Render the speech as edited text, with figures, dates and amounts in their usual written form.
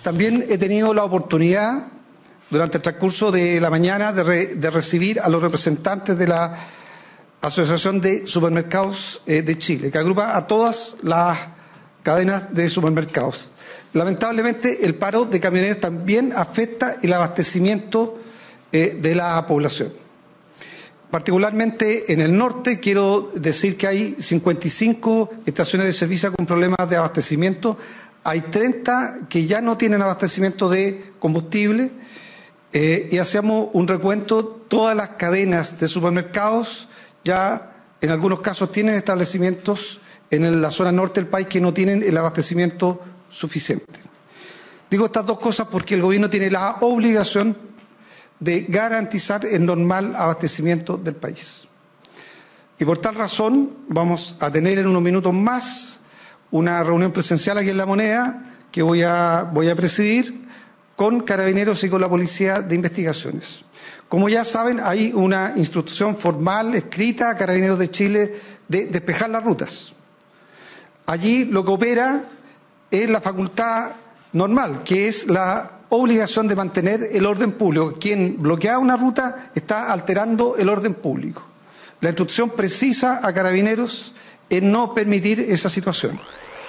También he tenido la oportunidad, durante el transcurso de la mañana, de recibir a los representantes de la Asociación de Supermercados de Chile, que agrupa a todas las cadenas de supermercados. Lamentablemente, el paro de camioneros también afecta el abastecimiento de la población. Particularmente en el norte, quiero decir que hay 55 estaciones de servicio con problemas de abastecimiento, hay 30 que ya no tienen abastecimiento de combustible, y hacemos un recuento, todas las cadenas de supermercados ya en algunos casos tienen establecimientos en la zona norte del país que no tienen el abastecimiento suficiente. Digo estas dos cosas porque el gobierno tiene la obligación de garantizar el normal abastecimiento del país. Y por tal razón vamos a tener en unos minutos más una reunión presencial aquí en La Moneda que voy a presidir con Carabineros y con la Policía de Investigaciones. Como ya saben, hay una instrucción formal escrita a Carabineros de Chile de despejar las rutas. Allí lo que opera es la facultad normal, que es la obligación de mantener el orden público. Quien bloquea una ruta está alterando el orden público. La instrucción precisa a Carabineros es no permitir esa situación.